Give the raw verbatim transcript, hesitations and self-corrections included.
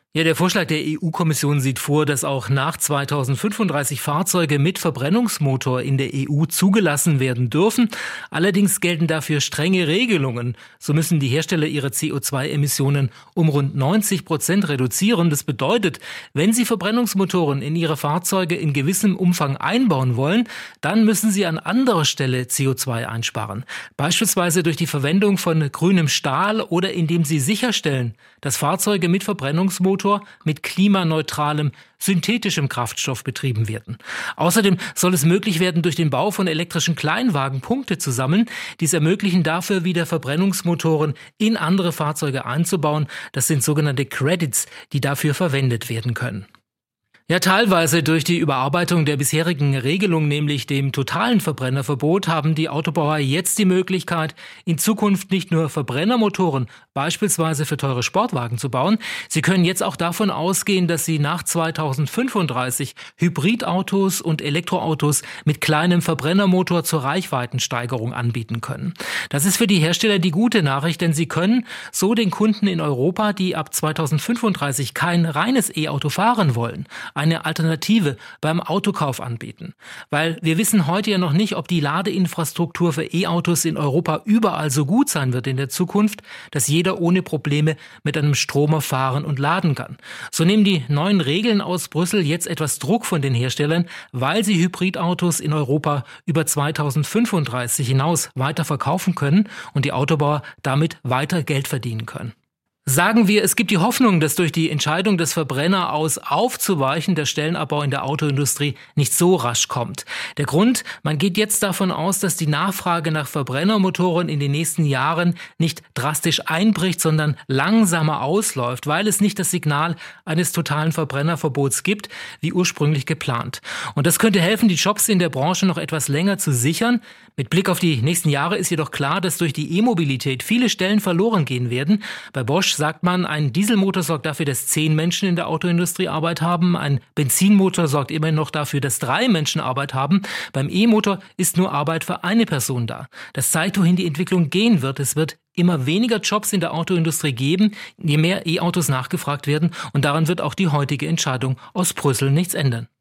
Ja, der Vorschlag der E U-Kommission sieht vor, dass auch nach zweitausendfünfunddreißig Fahrzeuge mit Verbrennungsmotor in der E U zugelassen werden dürfen. Allerdings gelten dafür strenge Regelungen. So müssen die Hersteller ihre C O zwei Emissionen um rund neunzig Prozent reduzieren. Das bedeutet, wenn sie Verbrennungsmotoren in ihre Fahrzeuge in gewissem Umfang einbauen wollen, dann müssen sie an anderer Stelle C O zwei einsparen. Beispielsweise durch die Verwendung von grünem Stahl oder indem sie sicherstellen, dass Fahrzeuge mit Verbrennungsmotor mit klimaneutralem, synthetischem Kraftstoff betrieben werden. Außerdem soll es möglich werden, durch den Bau von elektrischen Kleinwagen Punkte zu sammeln. Dies ermöglichen dafür wieder Verbrennungsmotoren in andere Fahrzeuge einzubauen. Das sind sogenannte Credits, die dafür verwendet werden können. Ja, teilweise durch die Überarbeitung der bisherigen Regelung, nämlich dem totalen Verbrennerverbot, haben die Autobauer jetzt die Möglichkeit, in Zukunft nicht nur Verbrennermotoren, beispielsweise für teure Sportwagen, zu bauen. Sie können jetzt auch davon ausgehen, dass sie nach zweitausendfünfunddreißig Hybridautos und Elektroautos mit kleinem Verbrennermotor zur Reichweitensteigerung anbieten können. Das ist für die Hersteller die gute Nachricht, denn sie können so den Kunden in Europa, die ab zweitausendfünfunddreißig kein reines E-Auto fahren wollen, eine Alternative beim Autokauf anbieten. Weil wir wissen heute ja noch nicht, ob die Ladeinfrastruktur für E-Autos in Europa überall so gut sein wird in der Zukunft, dass jeder ohne Probleme mit einem Stromer fahren und laden kann. So nehmen die neuen Regeln aus Brüssel jetzt etwas Druck von den Herstellern, weil sie Hybridautos in Europa über zweitausendfünfunddreißig hinaus weiter verkaufen können und die Autobauer damit weiter Geld verdienen können. Sagen wir, es gibt die Hoffnung, dass durch die Entscheidung des Verbrenner aus aufzuweichen der Stellenabbau in der Autoindustrie nicht so rasch kommt. Der Grund, man geht jetzt davon aus, dass die Nachfrage nach Verbrennermotoren in den nächsten Jahren nicht drastisch einbricht, sondern langsamer ausläuft, weil es nicht das Signal eines totalen Verbrennerverbots gibt, wie ursprünglich geplant. Und das könnte helfen, die Jobs in der Branche noch etwas länger zu sichern. Mit Blick auf die nächsten Jahre ist jedoch klar, dass durch die E-Mobilität viele Stellen verloren gehen werden. Bei Bosch sagt man, ein Dieselmotor sorgt dafür, dass zehn Menschen in der Autoindustrie Arbeit haben. Ein Benzinmotor sorgt immerhin noch dafür, dass drei Menschen Arbeit haben. Beim E-Motor ist nur Arbeit für eine Person da. Das zeigt, wohin die Entwicklung gehen wird. Es wird immer weniger Jobs in der Autoindustrie geben, je mehr E-Autos nachgefragt werden. Und daran wird auch die heutige Entscheidung aus Brüssel nichts ändern.